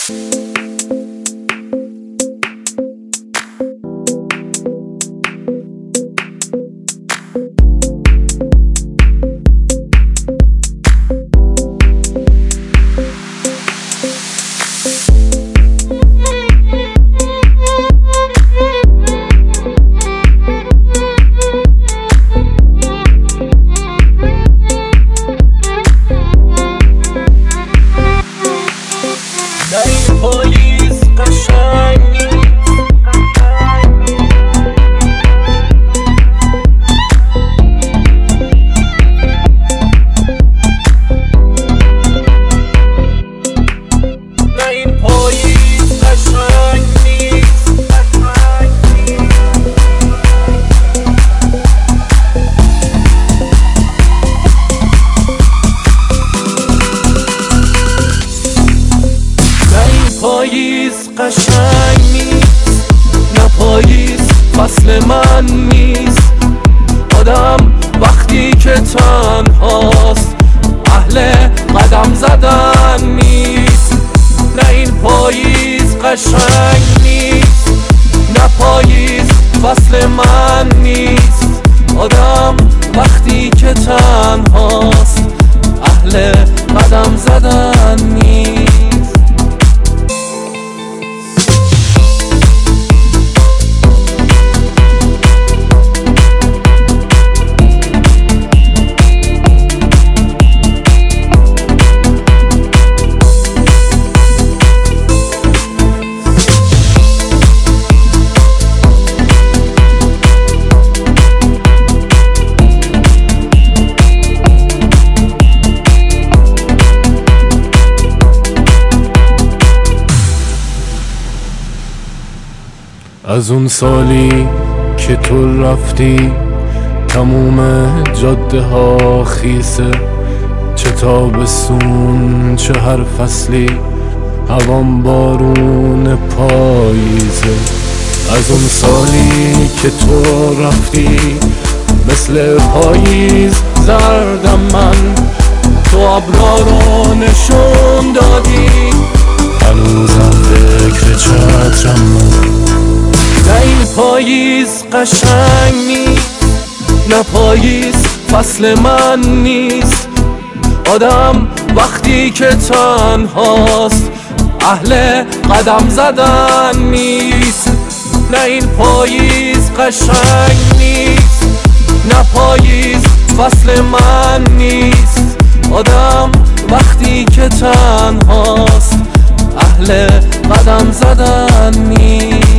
پاییز قشنگ نیست، نه پاییز فصل من نیست. آدم وقتی که تنهاست اهل قدم زدن نیست. نه این پاییز قشنگ نیست، نه پاییز فصل من نیست. آدم وقتی که تنهاست اهل قدم زدن نیست. از اون سالی که تو رفتی تموم جاده ها خیسه، چه تابستون چه هر فصلی هوام بارون پاییزه. از اون سالی که تو رفتی مثل پاییز زردم من، تو ابرا رو نشون دادی هنوزم فکر چترم من. نه این پاییز قشنگ نیست، نه پاییز فصل من نیست. آدم وقتی که تنهاست اهل قدم زدن نیست. نه این پاییز قشنگ نیست، نه پاییز فصل من نیست. آدم وقتی که تنهاست اهل قدم زدن نیست.